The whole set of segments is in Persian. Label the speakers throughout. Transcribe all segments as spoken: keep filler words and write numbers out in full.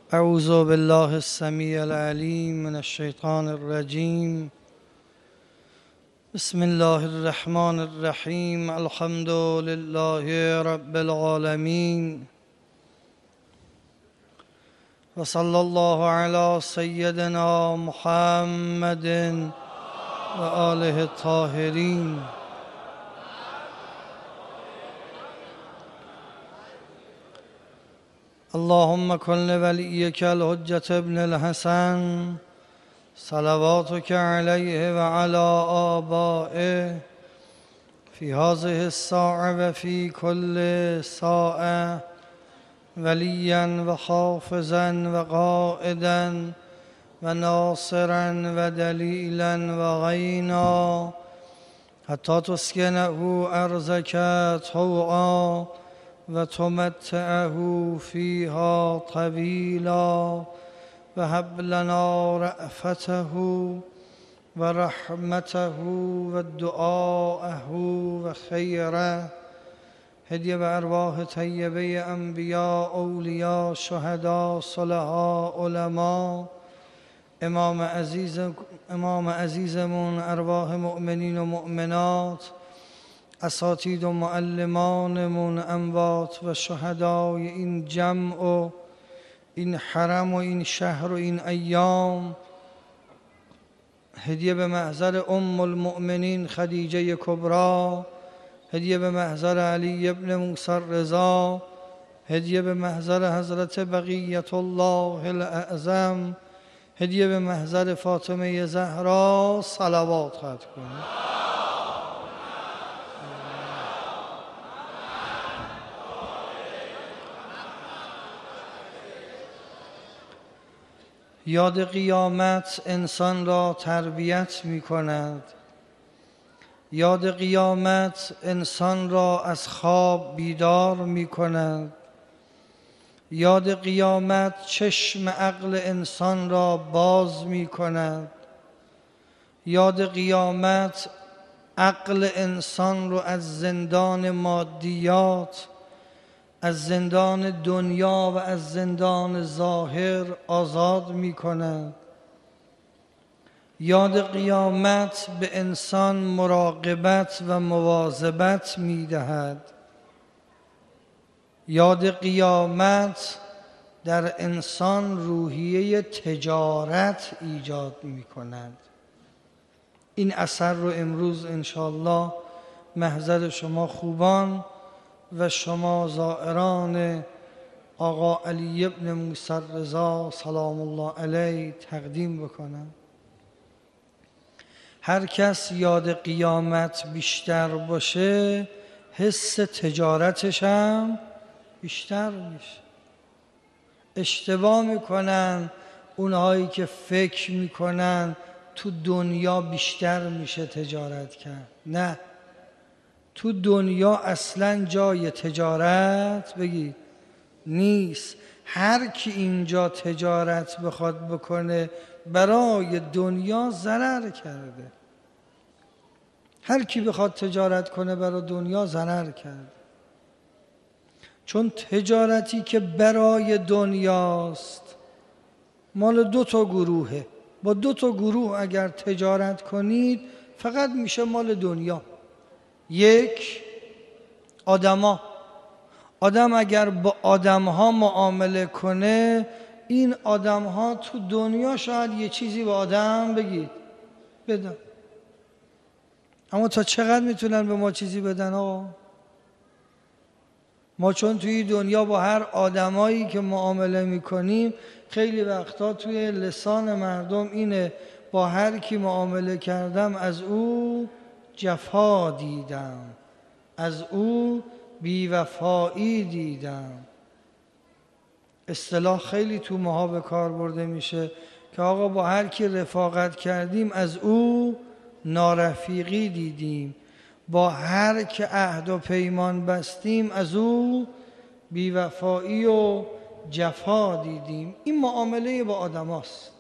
Speaker 1: أعوذ بالله السميع العليم من الشيطان الرجيم. بسم الله الرحمن الرحيم. الحمد لله رب العالمين، وصلى الله على سيدنا محمد وآله الطاهرين. اللهم كن لوليك الحجة ابن الحسن صلواتك عليه وعلى آبائه في هذه الساعة وفي كل ساعة وليا وحافظا وقائدا وناصرا ودليلا وعينا حتى تسكنه أرضك طوعا وتمتعه فيها طويلا، وهب لنا رأفته ورحمته ودعاءه وخيره. هدیه به ارواح طیبه انبیاء، اولیاء، شهدا، صلحاء، علما، امام عزیز امام عزیزمون، ارواح مؤمنین و مؤمنات، اساتید و معلمانمون، اموات و شهدای این جمع و این حرم و این شهر و این ایام. هدیه به محضر ام المؤمنین خدیجه کبری، هدیه به محضر علی ابن موسی رضا، هدیه به محضر حضرت بقیت الله الاعظم، هدیه به محضر فاطمه زهرا. صلوات ختم کنید. یاد قیامت انسان را تربیت می کند. یاد قیامت انسان را از خواب بیدار می کند. یاد قیامت چشم عقل انسان را باز می کند. یاد قیامت عقل انسان را از زندان مادیات، از زندان دنیا و از زندان ظاهر آزاد می کند. یاد قیامت به انسان مراقبت و مواظبت می دهد. یاد قیامت در انسان روحیه تجارت ایجاد می کند. این اثر رو امروز انشاءالله محضر شما خوبان و شما زائران آقا علی ابن موسی رضا سلام الله علیه تقدیم بکنم. هر کس یاد قیامت بیشتر باشه، حس تجارتش هم بیشتر میشه. اشتباه میکنن اونهایی که فکر میکنن تو دنیا بیشتر میشه تجارت کرد. نه، تو دنیا اصلا جای تجارت بگید نیست. هر کی اینجا تجارت بخواد بکنه برای دنیا ضرر کرده. هر کی بخواد تجارت کنه برای دنیا ضرر کرده. چون تجارتی که برای دنیاست مال دو تا گروهه. با دو تا گروه اگر تجارت کنید فقط میشه مال دنیا. یک، آدما. آدم اگر با آدمها معامله کنه، این آدمها تو دنیا شاید یه چیزی به آدم بگید بدن، اما تا چقدر میتونن به ما چیزی بدن آقا؟ ما چون توی دنیا با هر آدمایی که معامله میکنیم خیلی وقتا توی لسان مردم اینه با هر کی معامله کردم از او جفا دیدم، از او بیوفایی دیدم. اصطلاح خیلی تو ماها به کار برده میشه که آقا با هر کی رفاقت کردیم از او نارفیقی دیدیم، با هر که عهد و پیمان بستیم از او بیوفایی و جفا دیدیم. این معامله با آدماست.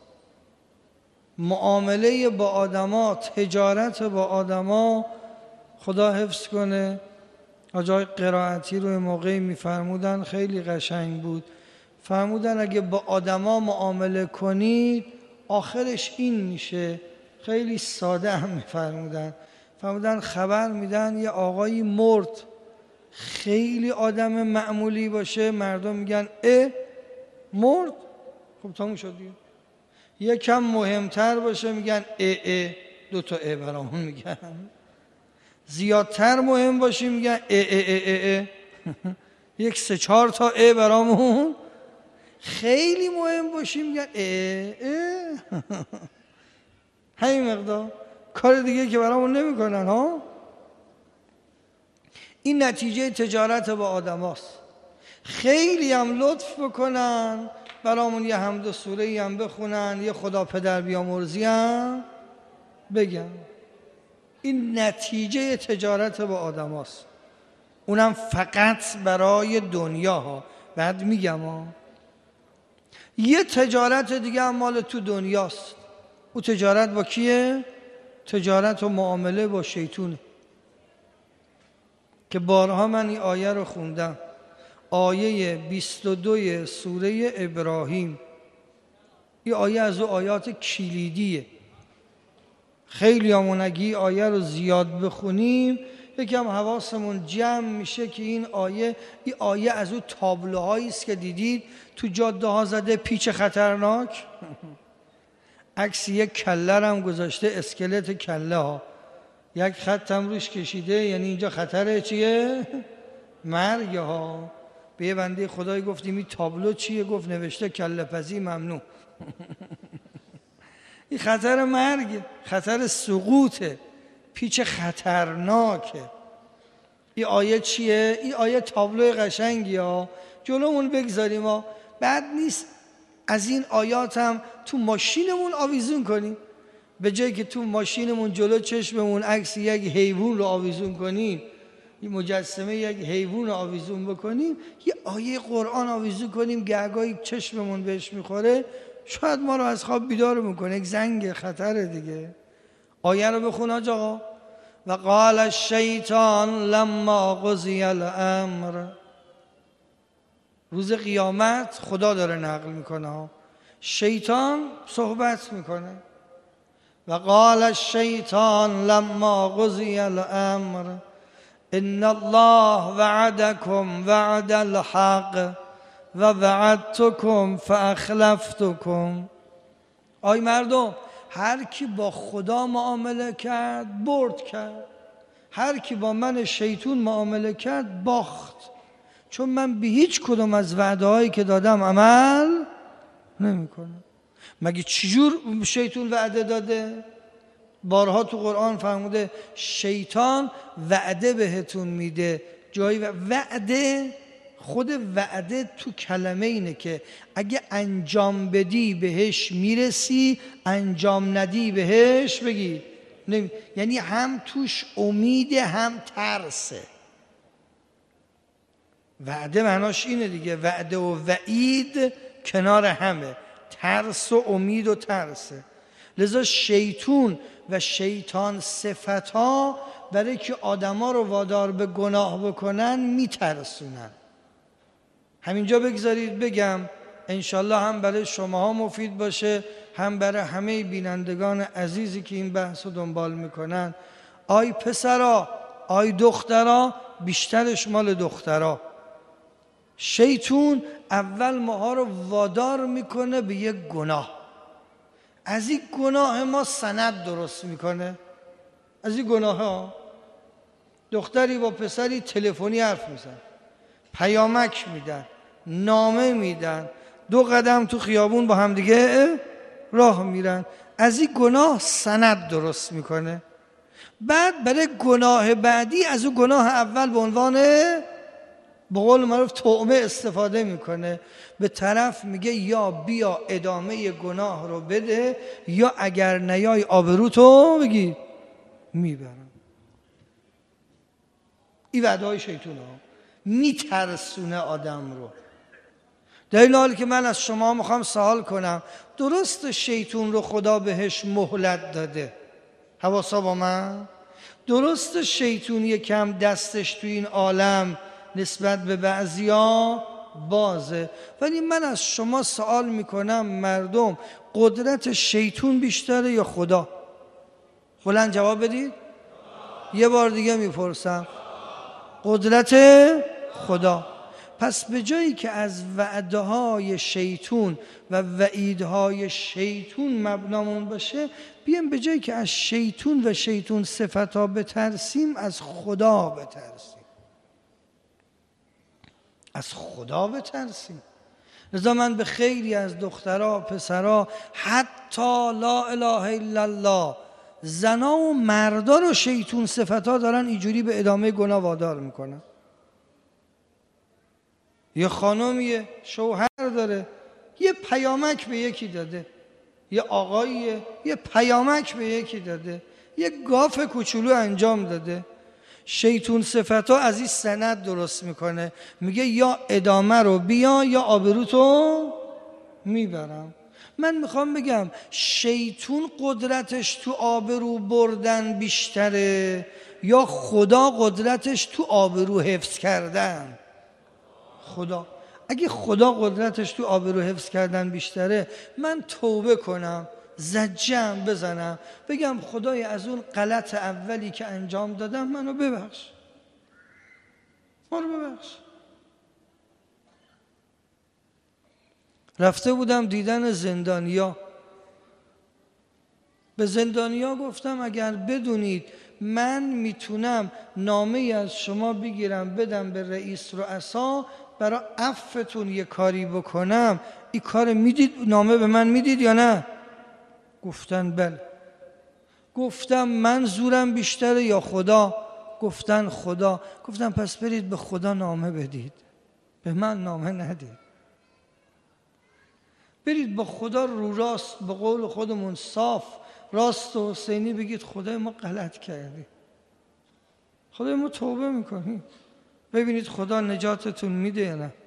Speaker 1: معامله با آدما، تجارت با آدما. خدا حفظ کنه. آجای قرائتی رو موقعی میفرمودن خیلی قشنگ بود. فرمودن اگه با آدما معامله کنید آخرش این میشه. خیلی ساده هم میفرمودن. فرمودن خبر میدن یه آقایی مرد، خیلی آدم معمولی باشه، مردم میگن اه مرد، خب تموم شد دیگه. یکم مهمتر باشه میگن اه اه، دو تا اه برامون میگن. زیادتر مهم باشه میگن اه اه اه اه, اه. یک سه چهار تا اه برامون. خیلی مهم باشیم میگن اه اه. همین مقدار، کار دیگه که برامون نمیکنن ها. این نتیجه تجارت با آدم هاست. خیلی هم لطف بکنن برامون، یه حمد و سوره هم بخونن، یه خدا پدر بیامرزی هم بگن. این نتیجه تجارت با آدم هاست، اونم فقط برای دنیا ها. بعد میگم ها یه تجارت دیگه هم مال تو دنیاست. او تجارت با کیه؟ تجارت و معامله با شیطونه که بارها من این آیه رو خوندم. آیه بیست و دو سوره ابراهیم. این آیه از او آیات کلیدیه. خیلی همون اگه این آیه رو زیاد بخونیم یکم حواسمون جمع میشه که این آیه این آیه از او تابلوهایی است که دیدید تو جاده ها زده پیچ خطرناک. عکس یک کله هم گذاشته، اسکلت کله ها، یک خط هم روش کشیده، یعنی اینجا خطر چیه؟ مرگ ها. به یه بنده خدای گفتیم این تابلو چیه؟ گفت نوشته کله پزی ممنوع. این خطر مرگ، خطر سقوطه، پیچ خطرناکه. این آیه چیه؟ این آیه تابلو قشنگی ها، جلومون بگذاریم ها. بعد نیست از این آیات هم تو ماشینمون آویزون کنیم. به جایی که تو ماشینمون جلو چشممون عکس یک حیوان رو آویزون کنیم، این مجسمه یک حیوان رو آویزون بکنیم، یه آیه قرآن آویزون کنیم، گهگاهی چشممون بهش میخوره شاید ما رو از خواب بیدار میکنه. یک زنگ خطر دیگه. آیه رو بخون آقا. و قال الشیطان لما قضی الامر. روز قیامت خدا داره نقل میکنه، شیطان صحبت میکنه. و قال الشیطان لما قضی الامر ان الله وعدکم وعد الحق و وعدتکم فاخلفتکم. آی مردم، هر کی با خدا معامله کرد برد کرد، هر کی با من شیطان معامله کرد باخت، چون من به هیچ کدوم از وعده هایی که دادم عمل نمی کنم. مگه چجور شیطان وعده داده؟ بارها تو قرآن فرموده شیطان وعده بهتون میده. جایی وعده، خود وعده تو کلمه اینه که اگه انجام بدی بهش میرسی، انجام ندی بهش بگی نمی... یعنی هم توش امیده هم ترسه. وعده معناش اینه دیگه، وعده و وعید کنار همه، ترس و امید و ترسه. لذا شیطون و شیطان صفتها برای که آدما رو وادار به گناه بکنن میترسونن. همینجا بگذارید بگم انشالله هم برای شماها مفید باشه، هم برای همه بینندگان عزیزی که این بحث رو دنبال میکنن. آی پسرا، آی دخترا، بیشترش مال دخترا. شیطون اول ماها رو وادار میکنه به یک گناه، از این گناه ما سند درست میکنه. از این گناه ها دختری با پسری تلفنی حرف میزن، پیامک میدن، نامه میدن، دو قدم تو خیابون با هم دیگه راه میرن، از این گناه سند درست میکنه. بعد برای گناه بعدی از اون گناه اول به عنوان به قول معروف طعمه استفاده میکنه. به طرف میگه یا بیا ادامه گناه رو بده یا اگر نیای آبروتو بگی میبرم. این وعده های شیطان ها میترسونه آدم رو. در این حال که من از شما میخوام سوال کنم، درست شیطان رو خدا بهش مهلت داده؟ حواسا با من؟ درست شیطان یکم دستش تو این عالم نسبت به بعضیا بازه. ولی من از شما سوال میکنم مردم قدرت شیطون بیشتره یا خدا؟ بلند جواب بدید. یه بار دیگه میپرسم، قدرت خدا. پس به جایی که از وعده های شیطون و وعیدهای شیطون مبنامون باشه، بیایم به جایی که از شیطون و شیطون صفتا بترسیم، از خدا بترسیم. از خدا بترسیم. لذا من به خیلی از دخترها پسرها حتی لا اله الا الله زنا و مردا رو شیطون صفتا دارن اینجوری به ادامه گناه وادار میکنن. یه خانمیه شوهر داره، یه پیامک به یکی داده، یه آقاییه یه پیامک به یکی داده، یه گاف کوچولو انجام داده، شیطون صفتا از این سند درست میکنه، میگه یا ادامه رو بیا یا آبروتو میبرم. من میخوام بگم شیطون قدرتش تو آبرو بردن بیشتره یا خدا قدرتش تو آبرو حفظ کردن؟ خدا. اگه خدا قدرتش تو آبرو حفظ کردن بیشتره، من توبه کنم، زجم بزنم، بگم خدای از اون غلط اولی که انجام دادم منو ببخش، منو ببخش. رفته بودم دیدن زندانیا، به زندانیا گفتم اگر بدونید من میتونم نامه از شما بگیرم بدم به رئیس رؤسا برای عفتون یه کاری بکنم، این کار میدید؟ نامه به من میدید یا نه؟ گفتن بله. گفتم من زورم بیشتره یا خدا؟ گفتن خدا. گفتم پس برید به خدا نامه بدید، به من نامه ندید. برید با خدا رو راست، به قول خودمون صاف راست و حسینی بگید خدای ما غلط کردیم، خدای ما توبه میکنیم، ببینید خدا نجاتتون میده یا نه.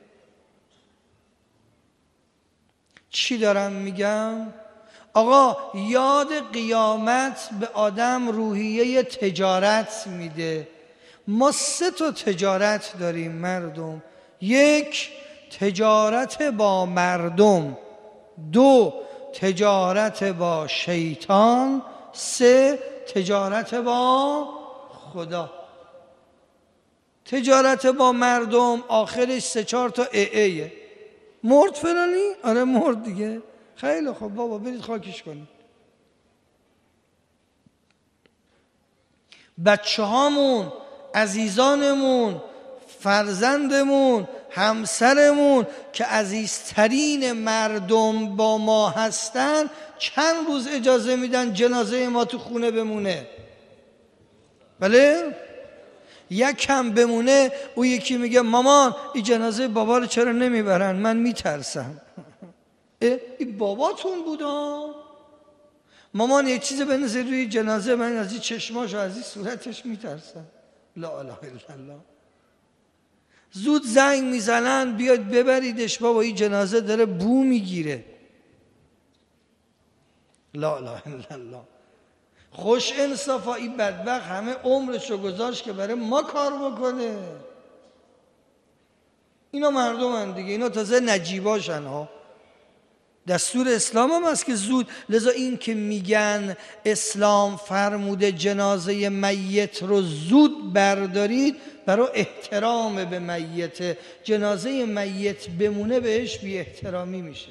Speaker 1: چی دارم میگم؟ آقا یاد قیامت به آدم روحیه تجارت میده. ما سه تا تجارت داریم مردم. یک، تجارت با مردم. دو، تجارت با شیطان. سه، تجارت با خدا. تجارت با مردم آخرش سه چهار تا ای ایه. مرد فلانی؟ آره مرد دیگه. خیلی خوب بابا برید خاکش کنید. بچه هامون، عزیزانمون، فرزندمون، همسرمون که عزیزترین مردم با ما هستن چند روز اجازه میدن جنازه ما تو خونه بمونه؟ بله؟ یکم بمونه او یکی میگه مامان این جنازه بابا رو چرا نمیبرن؟ من میترسم. این باباتون بودا؟ مامان یه چیز بنزه روی جنازه، من از این چشماش و از این صورتش میترسم. لا اله الا الله. زود زنگ میزنن بیاد ببریدش بابا این جنازه داره بو میگیره. لا اله الا الله. خوش انصافا این بدبخت همه عمرشو گذاشت که برای ما کار بکنه. اینا مردم هم دیگه، اینا تازه نجیباشن ها. دستور اسلام هم هست که زود، لذا این که میگن اسلام فرموده جنازه میت رو زود بردارید برای احترام به میت. جنازه میت بمونه بهش بی احترامی میشه.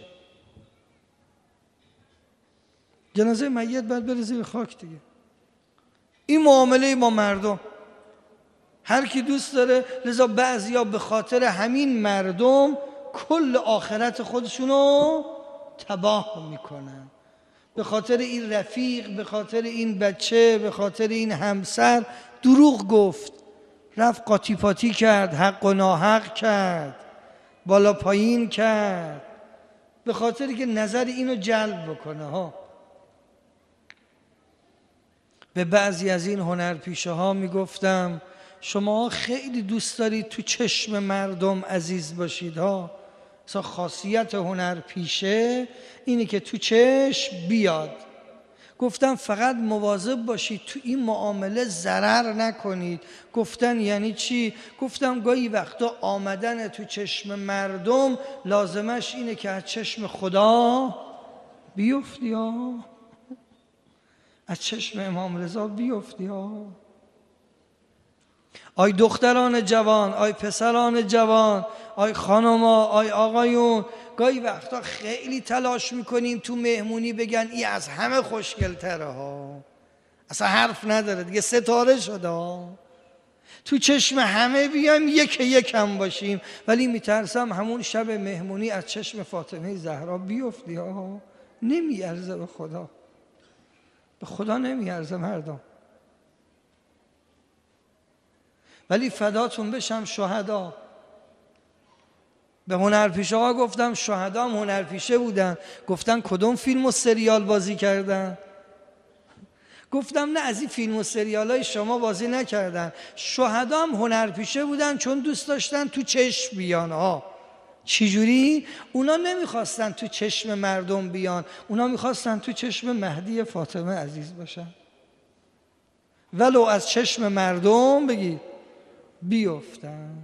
Speaker 1: جنازه میت باید بره زیر خاک دیگه. این معامله با مردم هر کی دوست داره. لذا بعضیا به خاطر همین مردم کل آخرت خودشونو تباه میکنن. به خاطر این رفیق، به خاطر این بچه، به خاطر این همسر دروغ گفت، رفت قاطی پاتی کرد، حق و ناحق کرد، بالا پایین کرد، به خاطری که نظر اینو جلب بکنه ها. به بعضی از این هنرپیشه ها میگفتم شما خیلی دوست دارید تو چشم مردم عزیز باشید ها. مثلا خاصیت هنرپیشه اینه که تو چشم بیاد. گفتم فقط مواظب باشید تو این معامله ضرر نکنید. گفتن یعنی چی؟ گفتم گاهی وقتا آمدن تو چشم مردم لازمش اینه که از چشم خدا بیفتی ها، از چشم امام رضا بیفتی ها. آی دختران جوان، آی پسران جوان، آی خانما، آی آقایون، گاهی وقتا خیلی تلاش میکنیم تو مهمونی بگن ای از همه خوشگل‌تره ها، اصلا حرف نداره دیگه، ستاره شده ها. تو چشم همه بیایم یک یک هم باشیم، ولی میترسم همون شب مهمونی از چشم فاطمه زهرا بیفتی ها. نمیارزه به خدا، به خدا نمیارزه مردم. ولی فداتون بشم شهدا. به هنرپیشه ها گفتم شهدا هم هنرپیشه بودن. گفتن کدوم فیلم و سریال بازی کردن؟ گفتم نه از این فیلم و سریال های شما بازی نکردن، شهدا هم هنرپیشه بودن چون دوست داشتن تو چشم بیان ها. چجوری؟ اونا نمیخواستن تو چشم مردم بیان، اونا میخواستن تو چشم مهدی فاطمه عزیز باشن، ولو از چشم مردم بگی بیفتن.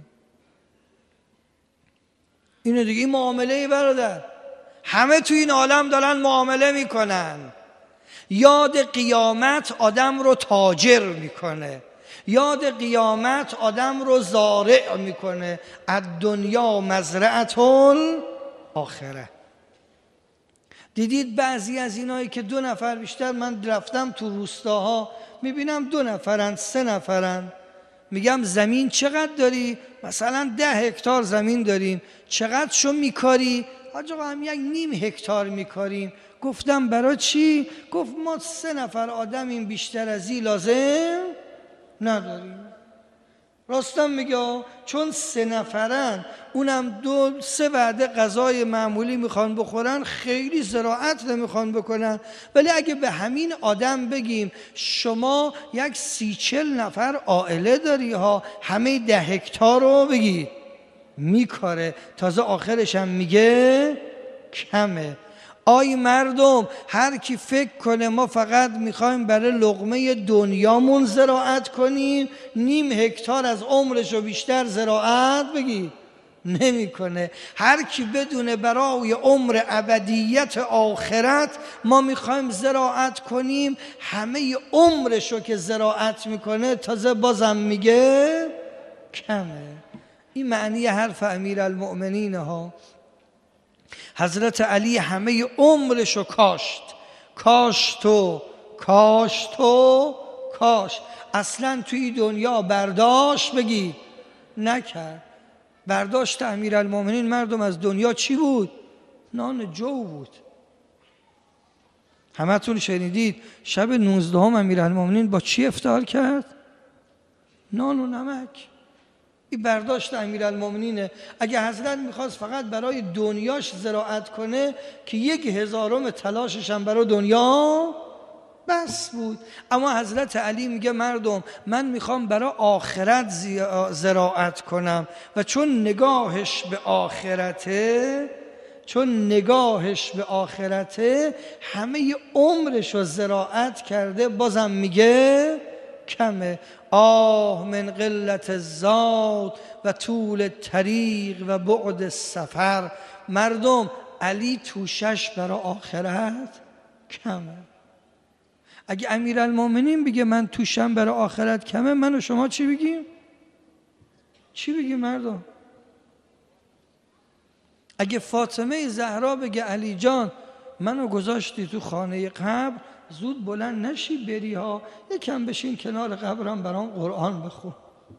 Speaker 1: اینو دیگه این معامله برادر همه تو این عالم دارن معامله میکنن. یاد قیامت آدم رو تاجر میکنه، یاد قیامت آدم رو زارع میکنه. الدنیا مزرعة الاخره. دیدید بعضی از اینایی که دو نفر بیشتر، من رفتم تو روستاها میبینم دو نفرن سه نفرن، میگم زمین چقدر داری؟ مثلا ده هکتار زمین داریم، چقدر شو میکاری؟ حاج آقا هم یک نیم هکتار میکاریم. گفتم برای چی؟ گفت ما سه نفر آدمیم، بیشتر از این لازم نداریم. راستم میگه چون سه نفرن، اونم دو سه وعده غذای معمولی میخوان بخورن، خیلی زراعت نمیخوان بکنن. ولی اگه به همین آدم بگیم شما یک سی چل نفر عائله داری ها، همه ده هکتار رو بگی میکاره، تازه آخرش هم میگه کمه. آی مردم، هر کی فکر کنه ما فقط میخوایم برای لقمه دنیامون زراعت کنیم، نیم هکتار از عمرش رو بیشتر زراعت بگی نمیکنه. هر کی بدونه برای عمر ابدیت آخرت ما میخوایم زراعت کنیم، همه عمرش رو که زراعت میکنه تازه بازم میگه کمه. این معنی حرف امیرالمؤمنین ها. حضرت علی همه عمرشو کاشت کاشت و کاشت و کاشت، اصلا توی دنیا برداشت بگی نکرد. برداشت امیرالمؤمنین مردم از دنیا چی بود؟ نان جو بود. همتون شنیدید شب نوزدهم امیرالمؤمنین با چی افطار کرد؟ نان و نمک. این برداشت امیرالمؤمنینه. اگه حضرت میخواست فقط برای دنیاش زراعت کنه که یک هزارم تلاشش هم برای دنیا بس بود. اما حضرت علی میگه مردم من میخوام برای آخرت زراعت کنم، و چون نگاهش به آخرته چون نگاهش به آخرته همه عمرش رو زراعت کرده، بازم میگه کمه. آه من قلت الزاد و طول طریق و بعد السفر. مردم علی توشش برای آخرت کمه. اگه امیرالمؤمنین بگه من توشم برای آخرت کمه، من و شما چی بگیم؟ چی بگیم مردم؟ اگه فاطمه زهرا بگه علی جان منو گذاشتی تو خانه قبر، زود بلند نشی بری ها، یکم بشین کنار قبرم برام قرآن بخون.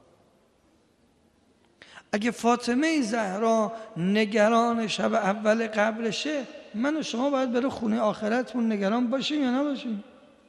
Speaker 1: اگه فاطمه زهرا نگران شب اول قبرشه، من و شما باید برای خونه آخرتمون نگران باشیم یا نباشیم؟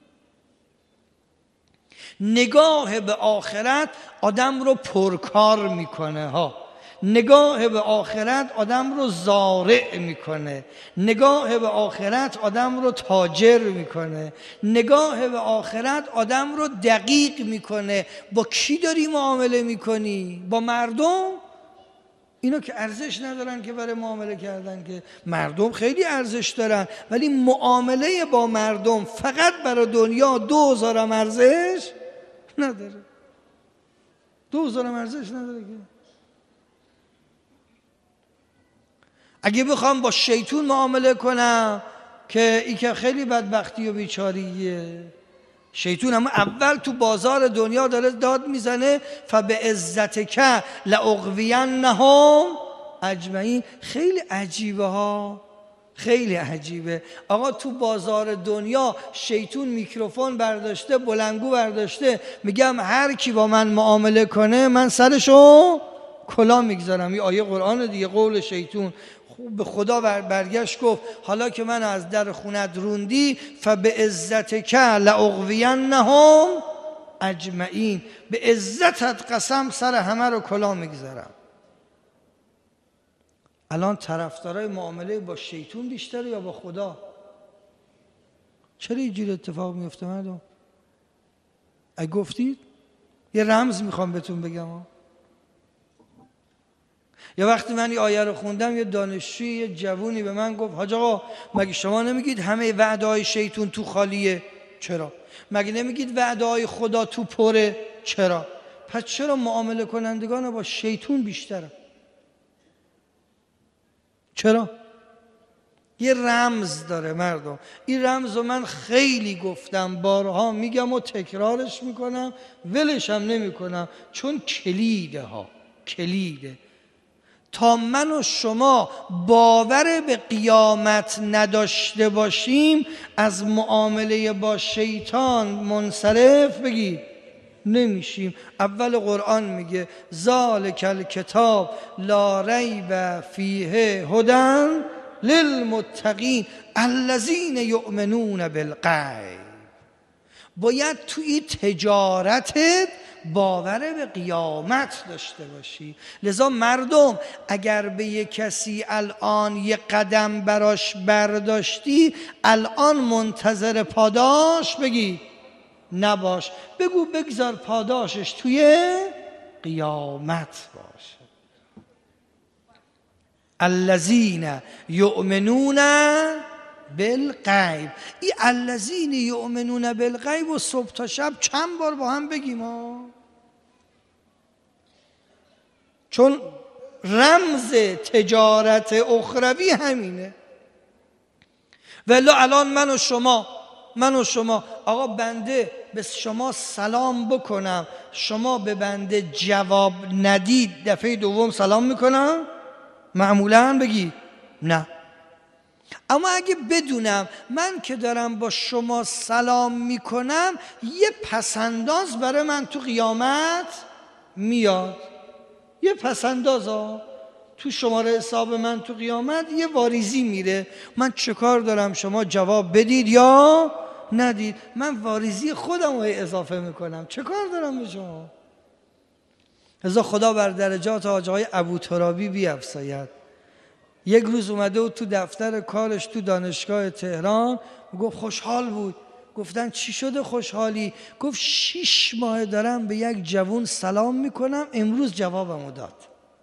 Speaker 1: نگاه به آخرت آدم رو پرکار میکنه ها. نگاه به آخرت آدم رو زارع میکنه. نگاه به آخرت آدم رو تاجر میکنه. نگاه به آخرت آدم رو دقیق میکنه. با کی داری معامله میکنی؟ با مردم؟ اینا که ارزش ندارن که برای معامله کردن، که مردم خیلی ارزش دارن، ولی معامله با مردم فقط برای دنیا دو هزارم ارزش نداره. دو هزارم ارزش نداره که. اگه بخوام با شیطون معامله کنم که این که خیلی بدبختی و بیچاریه، شیطون هم اول تو بازار دنیا داره داد میزنه فبعزتک لاغوینهم اجمعین. خیلی عجیبه ها، خیلی عجیبه. آقا تو بازار دنیا شیطون میکروفون برداشته، بلندگو برداشته، میگم هر کی با من معامله کنه من سرشو کلا میگذارم. این آیه قرآن دیگه، قول شیطون. به خدا برگشت گفت حالا که من از در خونت روندی فبعزتک لاغوینهم اجمعین، به عزتت قسم سر همه رو کلا میگذارم. الان طرفدارای معامله با شیطون بیشتره یا با خدا؟ چرا اینجوری اتفاق میفته مردم؟ اگه گفتید یه رمز میخوام بهتون بگم. یا وقتی من این آیه رو خوندم یه دانشجوی یه جوونی به من گفت حاج آقا مگه شما نمیگید همه وعده های شیطون تو خالیه؟ چرا؟ مگه نمیگید وعده های خدا تو پره؟ چرا؟ پس چرا معامله کنندگان با شیطون بیشتره؟ چرا؟ یه رمز داره مردم. این رمز رو من خیلی گفتم، بارها میگم و تکرارش میکنم، ولش هم نمیکنم، چون کلیده ها، کلیده. تا من و شما باور به قیامت نداشته باشیم از معامله با شیطان منصرف بگید نمیشیم. اول قرآن میگه ذالک الکتاب لا ریب فیه هدی للمتقین الذین یؤمنون بالغیب. باید توی تجارتت باور به قیامت داشته باشی. لذا مردم اگر به یک کسی الان یک قدم براش برداشتی، الان منتظر پاداش بگی نباش، بگو بگذار پاداشش توی قیامت باشه. الذین یؤمنون بالغیب. این الذین یؤمنون بالغیب و صبح تا شب چند بار با هم بگیم ها، چون رمز تجارت اخروی همینه. ولی الان من و شما من و شما آقا بنده به شما سلام بکنم، شما به بنده جواب ندید، دفعه دوم سلام میکنم؟ معمولا بگی نه. اما اگه بدونم من که دارم با شما سلام میکنم یه پسنداز برای من تو قیامت میاد، یه پسنداز ها تو شماره حساب من تو قیامت یه واریزی میره، من چه کار دارم شما جواب بدید یا ندید؟ من واریزی خودم رو اضافه میکنم، چه کار دارم به شما؟ لذا خدا بر درجات حاج آقای ابوترابی بیفزاید. یک روز اومده و تو دفتر کارش تو دانشگاه تهران گفت خوشحال بود. گفتن چی شده خوشحالی؟ گفت شیش ماه دارم به یک جوون سلام میکنم، امروز جوابمو داد.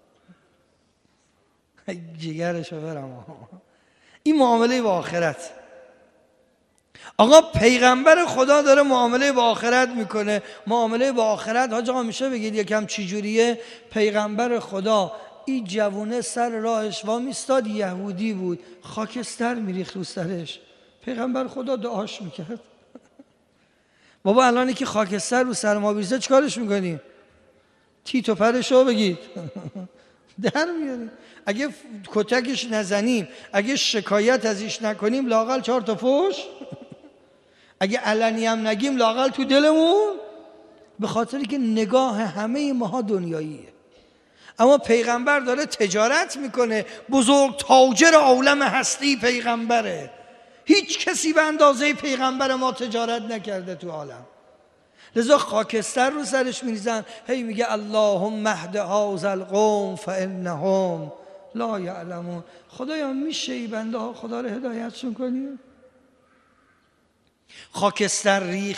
Speaker 1: جگرشو برم. این معامله با آخرت. آقا پیغمبر خدا داره معامله با آخرت میکنه. معامله با آخرت حاج آقا میشه بگید یکم چی جوریه؟ پیغمبر خدا این جوونه سر راهش وامیستاد، یهودی بود، خاکستر میریخت رو سرش. پیغمبر خدا دعاش میکرد. بابا الانی که خاکستر رو سر ما بریزه چیکارش میکنیم؟ تیت و پرشو بگید در میاریم. اگه کتکش نزنیم، اگه شکایت ازش نکنیم، لااقل چهار تا فوش، اگه علنی هم نگیم لااقل تو دلمون، به خاطری که نگاه همه ماها دنیاییه. اما پیغمبر داره تجارت میکنه، بزرگ تاجر عالم هستی پیغمبره. هیچ کسی به اندازه پیغمبر ما تجارت نکرده تو عالم. لذا خاکستر رو سرش میریزن، هی میگه اللهم اهد هذا القوم فانهم لا یعلمون. خدایا میشه این بنده ها خدا رو هدایتشون کنی؟ خاکستر ریخ،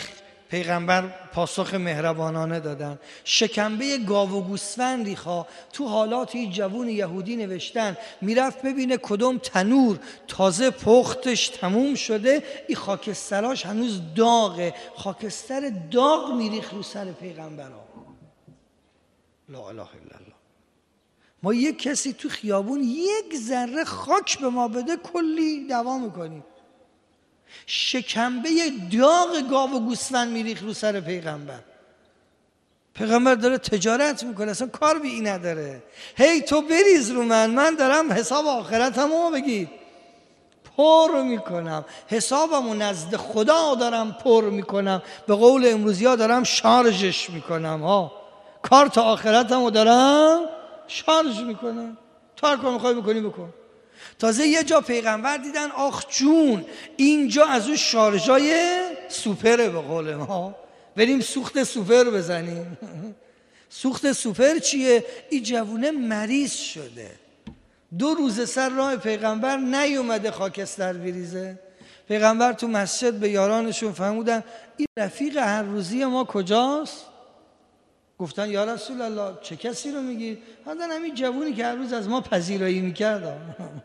Speaker 1: پیغمبر پاسخ مهربانانه دادن. شکمبه گاو و گوسفندی خواه تو حالاتی جوون یهودی نوشتن میرفت ببینه کدوم تنور تازه پختش تموم شده، این خاکستراش هنوز داغه، خاکستر داغ میریخ رو سر پیغمبر ها. لا اله الا الله. ما یک کسی تو خیابون یک ذره خاک به ما بده کلی دعوا میکنیم. شکمبه داغ گاو و گوسفند میریخ رو سر پیغمبر. پیغمبر داره تجارت میکنه، اصلا کار به این نداره. هی تو بریز رو من، من دارم حساب آخرتمو بگید پر میکنم، حسابمو نزد خدا دارم پر میکنم، به قول امروزی ها دارم شارژش میکنم ها، کارت آخرتمو دارم شارژ میکنم. تو هر کار میخوای بکنی بکن. تازه یه جا پیغمبر دیدن آخ جون اینجا از اون شارژای سوپره، به قول ما بریم سوخت سوپر بزنیم. سوخت سوپر چیه؟ این جوونه مریض شده، دو روز سر راه پیغمبر نیومده خاکستر بریزه. پیغمبر تو مسجد به یارانشون فرمودن این رفیق هر روزی ما کجاست؟ گفتن یا رسول الله چه کسی رو میگی؟ هردن همین جوونی که هر روز از ما پذیرایی میکرد.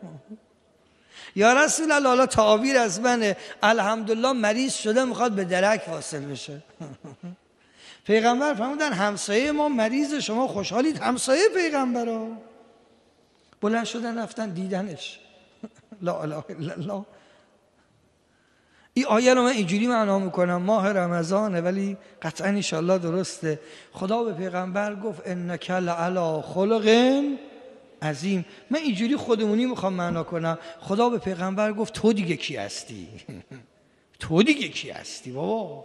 Speaker 1: یا رسول الله حالا تعابیر از منه، الحمدلله مریض شده میخواد به درک واصل بشه. پیغمبر فرمودن همسایه ما مریض، شما خوشحالید؟ همسایه پیغمبر ها بلند شدن رفتن دیدنش. لا اله الا الله. این آیه رو من اینجوری معنا میکنم، ماه رمضانه ولی قطعا انشالله درسته. خدا به پیغمبر گفت انک لعلی خلق عظیم. من اینجوری خودمونی میخوام معنا کنم. خدا به پیغمبر گفت تو دیگه کی هستی؟ تو دیگه کی هستی بابا؟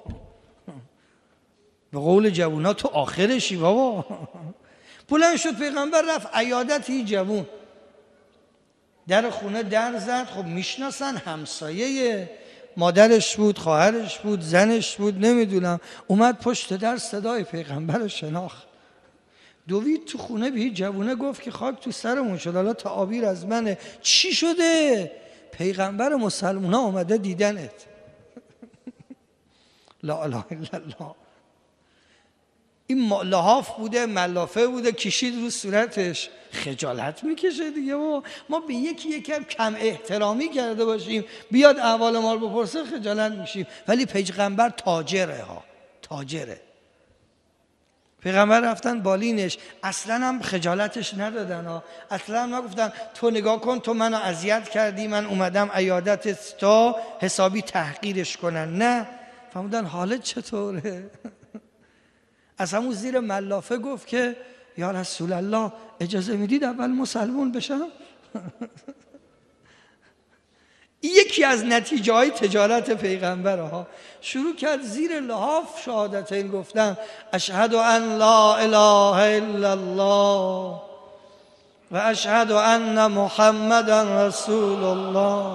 Speaker 1: به قول جوونا تو آخرشی بابا. بلند شد پیغمبر رفت عیادت این جوون، در خونه در زد. خب میشناسن، همسایه مادرش بود، خواهرش بود، زنش بود، نمیدونم. اومد پشت در صدای پیغمبر رو شناخت، دوید تو خونه به این جوونه گفت که خاک تو سرمون شد، حالا تعابیر از منه، چی شده؟ پیغمبر مسلمان ها اومده دیدنت. لا اله الا الله. این لحاف بوده، ملافه بوده، کشید رو صورتش، خجالت میکشه دیگه. ما ما به یکی یکم کم احترامی کرده باشیم بیاد احوال ما رو بپرسه خجالت میشیم، ولی پیغمبر تاجره ها، تاجره. پیغمبر رفتن بالینش، اصلا هم خجالتش ندادن ها، اصلا هم نگفتن تو نگاه کن تو منو اذیت کردی من اومدم عیادتت تا حسابی تحقیرش کنن، نه. فرمودن حالت چطوره؟ از همون زیر ملافه گفت که یا رسول الله اجازه میدید اول مسلمون بشم؟ یکی از نتیجه های تجارت پیغمبرها. شروع کرد زیر لحاف شهادتین گفتن، اشهد ان لا اله الا الله و اشهد ان محمدا رسول الله.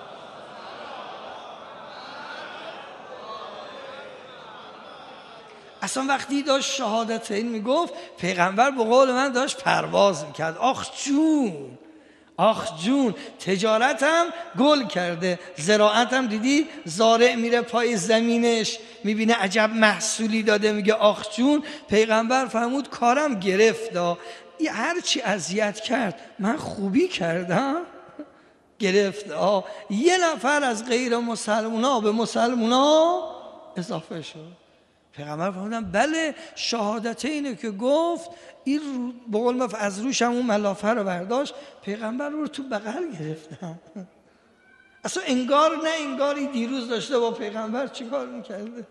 Speaker 1: اصلا وقتی داشت شهادتین میگفت پیغمبر به قول من داشت پرواز میکرد. آخ جون، آخ جون، تجارتم گل کرده، زراعتم دیدی زارع میره پای زمینش میبینه عجب محصولی داده، میگه آخ جون. پیغمبر فرمود کارم گرفت، این هرچی اذیت کرد من خوبی کردم گرفت. آه. یه نفر از غیر مسلمونا به مسلمونا اضافه شد. پیغمبر فرمودن بله شهادت اینه که گفت، این رو به قول ما از روش هم اون ملافه رو برداشت، پیغمبر رو تو بغل گرفتن. اصلا انگار نه انگاری دیروز داشته با پیغمبر چی کار میکرده.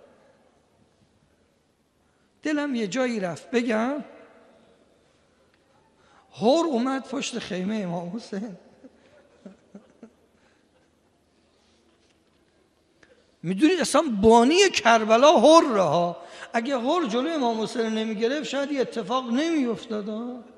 Speaker 1: دلم یه جایی رفت بگم، هور اومد پشت خیمه امام حسین. میدونید اصلا بانی کربلا هور ها، اگه هور جلوی امام حسین نمیگرفت شاید یه اتفاق نمیافتاد،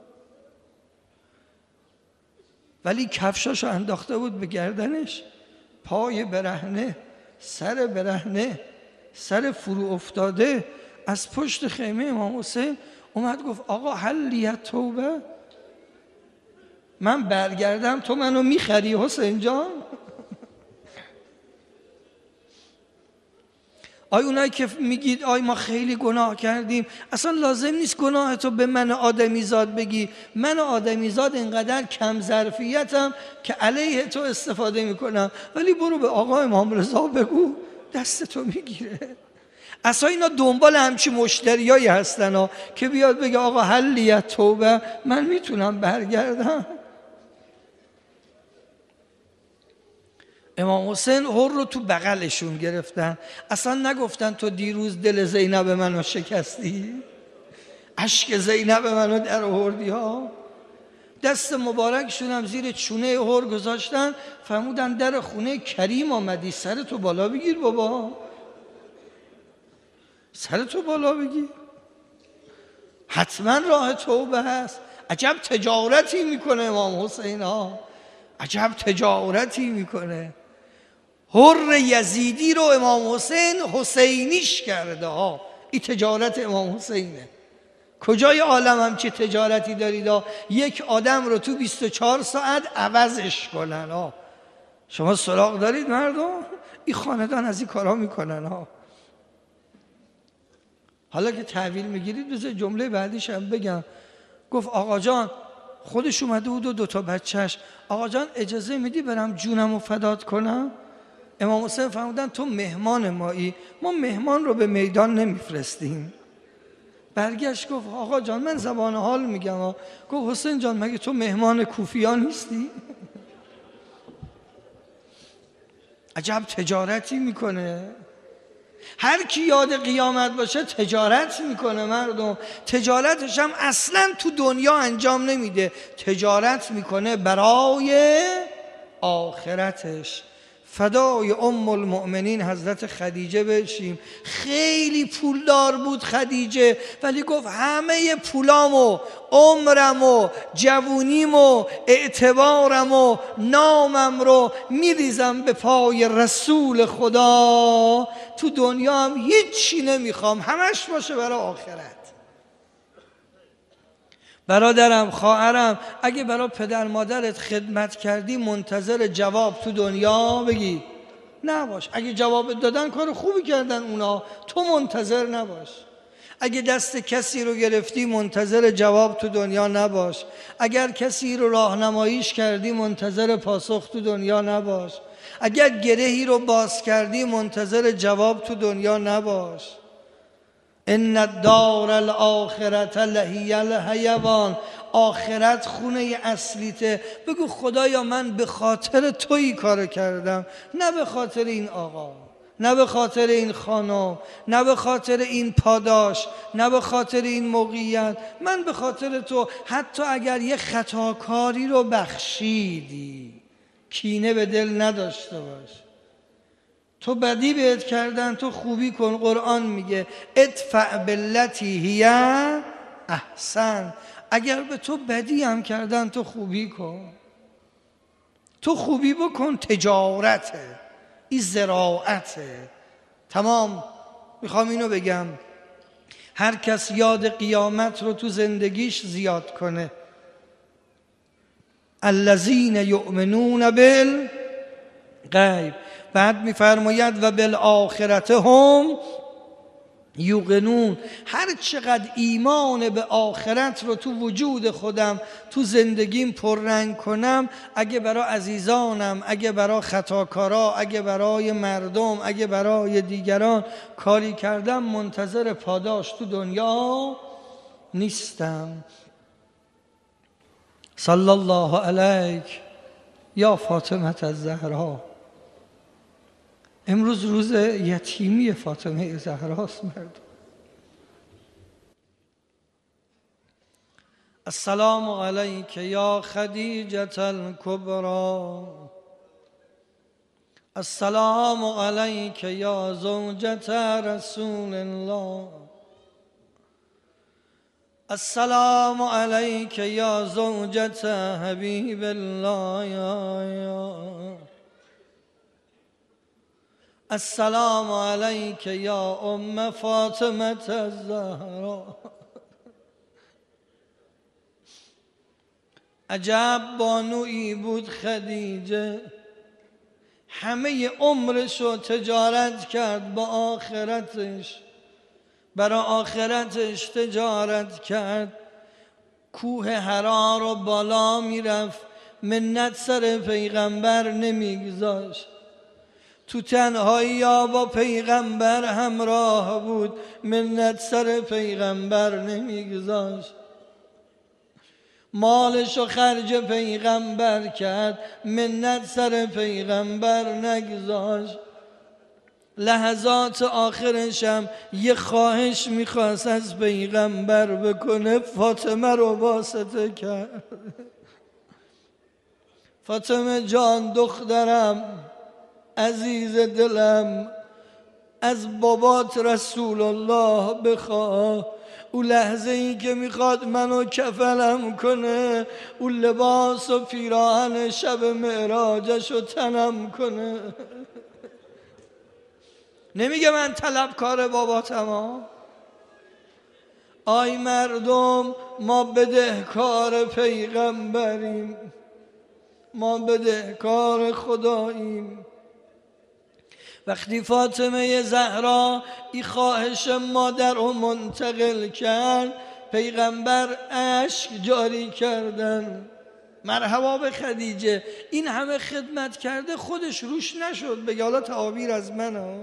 Speaker 1: ولی کفشاشو انداخته بود به گردنش، پای برهنه، سر برهنه، سر فرو افتاده، از پشت خیمه امام حسین اومد گفت آقا حلیت توبه، من برگردم تو منو میخری حسین جان؟ آی اونایی که میگید آی ما خیلی گناه کردیم، اصلا لازم نیست گناه تو به من آدمیزاد بگی. من آدمیزاد اینقدر کم ظرفیتم که علیه تو استفاده میکنم، ولی برو به آقا امام رضا بگو، دست تو میگیره. اصلا اینا دنبال همچی مشتریایی هستن ها که بیاد بگه آقا حلیت توبه، من میتونم برگردم. امام حسین هر رو تو بغلشون گرفتن، اصلا نگفتن تو دیروز دل زینب منو شکستی، اشک زینب منو در آوردی ها. دست مبارکشون هم زیر چونه هر گذاشتن، فرمودن در خونه کریم آمدی، سرتو بالا بگیر بابا، سرتو بالا بگیر، حتما راه توبه هست. عجب تجارتی میکنه امام حسین ها، عجب تجارتی میکنه. هر یزیدی رو امام حسین حسینیش کرده ها، این تجارت امام حسینه. کجای عالم هم چه تجارتی دارید ها، یک آدم رو تو بیست و چهار ساعت عوضش کنن ها. شما سراغ دارید مردم؟ این خاندان از این کارا میکنن ها. حالا که تحویل میگیرید بذار جمله بعدیش هم بگم. گفت آقا جان، خودش اومده بود و دوتا بچهش، آقا جان اجازه میدی برم جونم رو فدات کنم؟ امام حسین فرمودن تو مهمان مایی، ما مهمان رو به میدان نمیفرستیم. برگشت گفت آقا جان من زبان حال میگم. گفت حسین جان مگه تو مهمان کوفیان نیستی؟ عجب تجارتی میکنه. هر کی یاد قیامت باشه تجارت میکنه مردم. تجارتش هم اصلا تو دنیا انجام نمیده، تجارت میکنه برای آخرتش. فدای ام المؤمنین حضرت خدیجه بشیم. خیلی پولدار بود خدیجه، ولی گفت همه پولامو، عمرمو، جوونیمو، اعتبارمو، نامم رو میریزم به پای رسول خدا. تو دنیا هم هیچی نمیخوام، همش باشه برای آخرت. برادرم، خواهرم، اگه برای پدر مادرت خدمت کردی منتظر جواب تو دنیا بگی نباش. اگه جواب دادن کار خوبی کردن اونا، تو منتظر نباش. اگه دست کسی رو گرفتی منتظر جواب تو دنیا نباش. اگر کسی رو راهنماییش کردی منتظر پاسخ تو دنیا نباش. اگر گرهی رو باز کردی منتظر جواب تو دنیا نباش. ان الدار الاخرة لهی الحیوان، آخرت خونه اصلیته. بگو خدایا من به خاطر تویی کار کردم، نه به خاطر این آقا، نه به خاطر این خانم، نه به خاطر این پاداش، نه به خاطر این موقعیت، من به خاطر تو. حتی اگر یه خطاکاری رو بخشیدی، کینه به دل نداشته باش. تو بدی بهت کردن، تو خوبی کن. قرآن میگه ادفع باللتی هی احسن. اگر به تو بدی هم کردن تو خوبی کن، تو خوبی بکن. تجارته، این زراعته. تمام. میخوام اینو بگم، هر کس یاد قیامت رو تو زندگیش زیاد کنه، الذین یؤمنون بالغیب، بعد میفرماید و بالآخرة هم یوقنون. هر چقدر ایمان به آخرت رو تو وجود خودم، تو زندگیم پررنگ کنم، اگه برای عزیزانم، اگه برای خطاکارا، اگه برای مردم، اگه برای دیگران کاری کردم، منتظر پاداش تو دنیا نیستم. صلی الله علیک یا فاطمه الزهرا. امروز روز یتیمی فاطمه زهراست مردم. السلام علیک یا خدیجة الکبری، السلام علیک یا زوجة رسول الله، السلام علیک یا زوجة حبیب الله، یا یا السلام علیک یا ام فاطمه الزهرا. عجب بانویی بود خدیجه، همه عمرش رو تجارت کرد با آخرتش، برای آخرتش تجارت کرد. کوه حرا رو بالا میرفت، منت سر پیغمبر نمیگذاشت. تو تنهایی ها با پیغمبر همراه بود، منت سر پیغمبر نمیگذاشت. مالش و خرج پیغمبر کرد، منت سر پیغمبر نگذاشت. لحظات آخرشم یه خواهش میخواست از پیغمبر بکنه، فاطمه رو واسطه کرد. فاطمه جان دخترم، عزیز دلم، از بابات رسول الله بخواه. او لحظه ای که میخواد منو کفنم کنه، او لباس و پیراهن شب معراجش رو تنم کنه. نمیگه من طلبکار باباتم. آی مردم، ما بدهکار پیغمبریم، ما بدهکار خداییم. وقتی فاطمه زهرا این خواهش مادر رو منتقل کرد، پیغمبر اشک جاری کردن. مرحبا به خدیجه، این همه خدمت کرده خودش روش نشد بگه حالا تعابیر از من ها.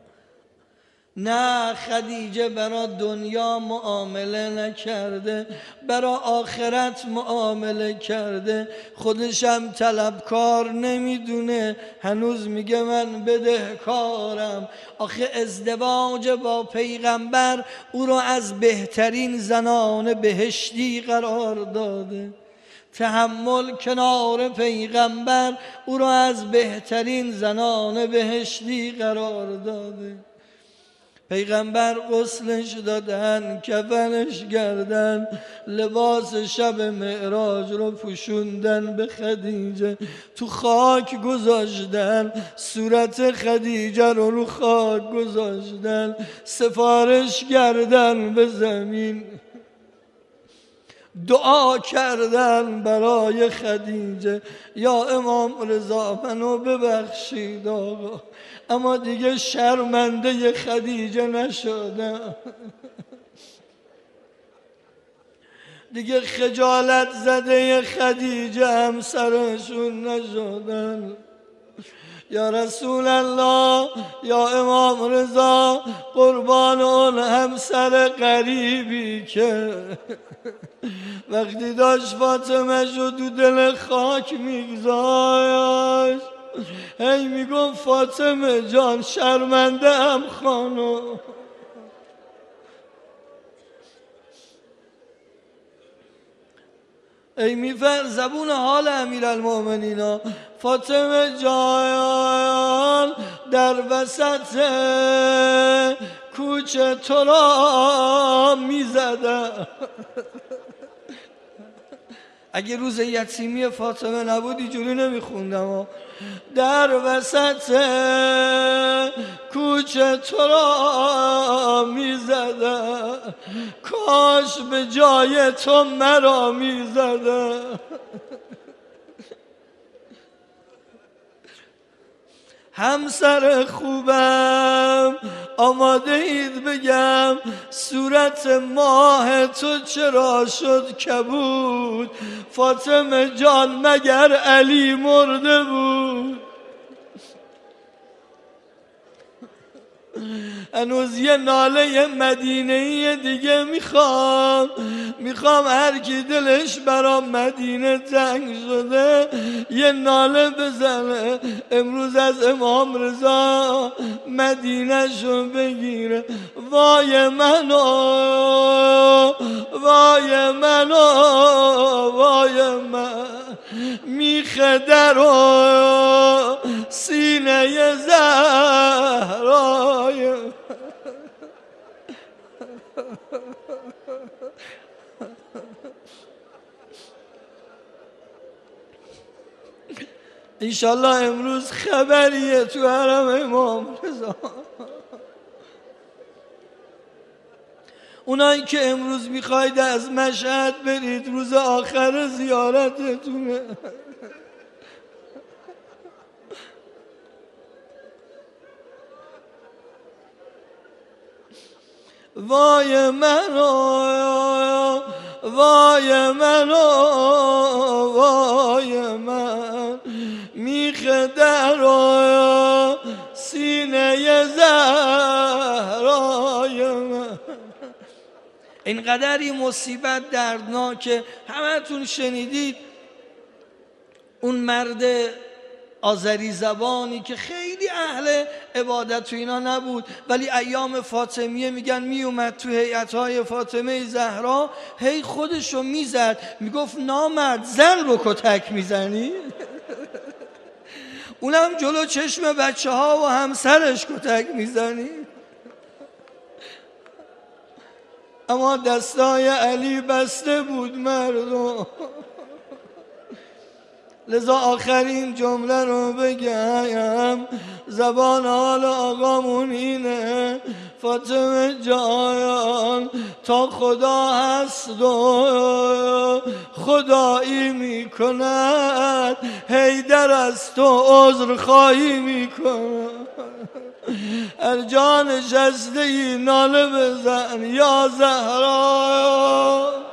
Speaker 1: نه، خدیجه برا دنیا معامله نکرده، برا آخرت معامله کرده. خودشم طلبکار نمیدونه، هنوز میگه من بدهکارم. آخه ازدواج با پیغمبر او را از بهترین زنان بهشتی قرار داده. تحمل کنار پیغمبر او را از بهترین زنان بهشتی قرار داده. پیغمبر غسلش دادن، کفنش کردن، لباس شب معراج رو پوشوندن به خدیجه، تو خاک گذاشتن، صورت خدیجه رو رو خاک گذاشتن، سفارش کردن به زمین، دعا کردن برای خدیجه، یا امام رضا منو ببخشید آقا، اما دیگه شرمنده خدیجه نشدم، دیگه خجالت زده خدیجه همسرشون نشدن. یا رسول الله، یا امام رضا، قربان اون همسر غریبی که وقتی داشت فاطمه شو تو دل خاک میگذاشت، هی میگم فاطمه جان شرمنده ام خانم. ای میفر زبون حال امیرالمومنین، فاطمه جان در وسط کوچه تو را میزدم. اگه روز یتیمی فاطمه نبود اینجوری نمیخوندم. در وسط کوچه تو را میزدم، کاش به جای تو مرا میزدم. همسر خوبم، آماده اید بگم صورت ماه تو چرا شد کبود؟ فاطمه جان مگر علی مرده بود؟ هنوز یه ناله مدینه‌ای دیگه میخوام، میخوام هر کی دلش برا مدینه تنگ شده یه ناله بزنه امروز از امام رضا مدینه شو بگیره. وای منو، وای منو، وای من، میخه در و سینه زهرای انشالله امروز خبریه تو حرم امام رضا. اونایی که امروز میخواید از مشهد برید روز آخر زیارتتونه، وای مرا وای مرا وای من میخ در سینه زهرای من. اینقدر این مصیبت دردناکه. همتون شنیدید اون مرد آذری زبانی که خیلی اهل عبادت تو اینا نبود، ولی ایام فاطمیه میگن میومد تو هیئت‌های فاطمه زهرا، هی خودشو میزد، میگفت نامرد زن رو کتک میزنی؟ اونم جلو چشم بچه ها و همسرش کتک میزنی؟ اما دستای علی بسته بود مردم. لذا آخرین جمله رو بگم، زبان حال آقامون اینه: فاطمه جان تا خدا هست و خدایی میکند، حیدر از تو عذر خواهی میکند. هر جا نشسته ای ناله بزن یا زهرا.